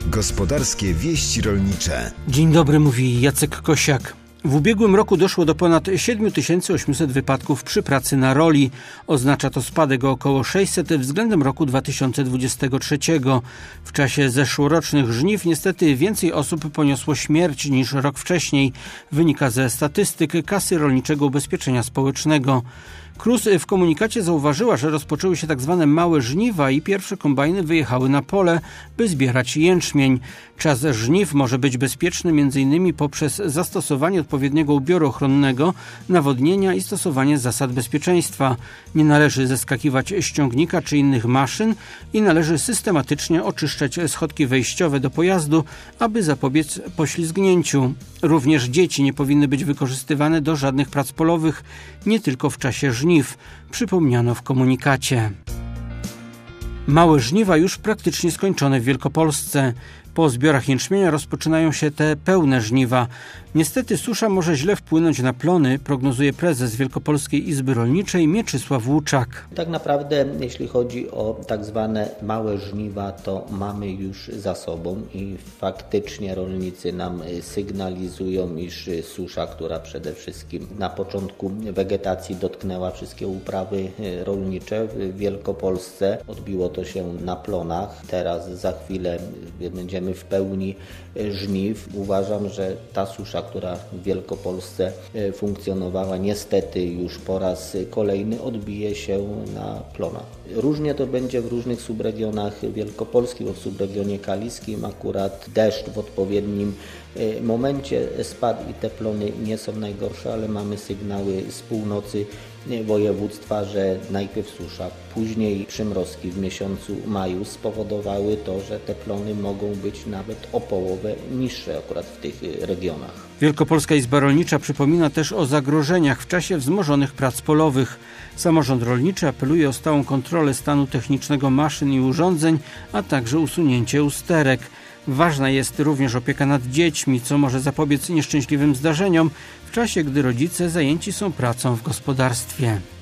Gospodarskie wieści rolnicze. Dzień dobry, mówi Jacek Kosiak. W ubiegłym roku doszło do ponad 7800 wypadków przy pracy na roli. Oznacza to spadek o około 600 względem roku 2023. W czasie zeszłorocznych żniw niestety więcej osób poniosło śmierć niż rok wcześniej. Wynika ze statystyk Kasy Rolniczego Ubezpieczenia Społecznego. KRUS w komunikacie zauważyła, że rozpoczęły się tzw. małe żniwa i pierwsze kombajny wyjechały na pole, by zbierać jęczmień. Czas żniw może być bezpieczny m.in. poprzez zastosowanie odpowiedniego ubioru ochronnego, nawodnienia i stosowanie zasad bezpieczeństwa. Nie należy zeskakiwać z ciągnika czy innych maszyn i należy systematycznie oczyszczać schodki wejściowe do pojazdu, aby zapobiec poślizgnięciu. Również dzieci nie powinny być wykorzystywane do żadnych prac polowych, nie tylko w czasie żniw, przypomniano w komunikacie. Małe żniwa już praktycznie skończone w Wielkopolsce. Po zbiorach jęczmienia rozpoczynają się te pełne żniwa. Niestety susza może źle wpłynąć na plony, prognozuje prezes Wielkopolskiej Izby Rolniczej Mieczysław Łuczak. Tak naprawdę, jeśli chodzi o tak zwane małe żniwa, to mamy już za sobą i faktycznie rolnicy nam sygnalizują, iż susza, która przede wszystkim na początku wegetacji dotknęła wszystkie uprawy rolnicze w Wielkopolsce, odbiło to się na plonach. Teraz za chwilę będziemy w pełni żniw. Uważam, że ta susza, która w Wielkopolsce funkcjonowała, niestety już po raz kolejny odbije się na plonach. Różnie to będzie w różnych subregionach Wielkopolski, bo w subregionie kaliskim akurat deszcz w odpowiednim momencie spadł i te plony nie są najgorsze, ale mamy sygnały z północy województwa, że najpierw susza, później przymrozki w miesiącu maju spowodowały to, że te plony mogą być nawet o połowę niższe akurat w tych regionach. Wielkopolska Izba Rolnicza przypomina też o zagrożeniach w czasie wzmożonych prac polowych. Samorząd rolniczy apeluje o stałą kontrolę stanu technicznego maszyn i urządzeń, a także usunięcie usterek. Ważna jest również opieka nad dziećmi, co może zapobiec nieszczęśliwym zdarzeniom w czasie, gdy rodzice zajęci są pracą w gospodarstwie.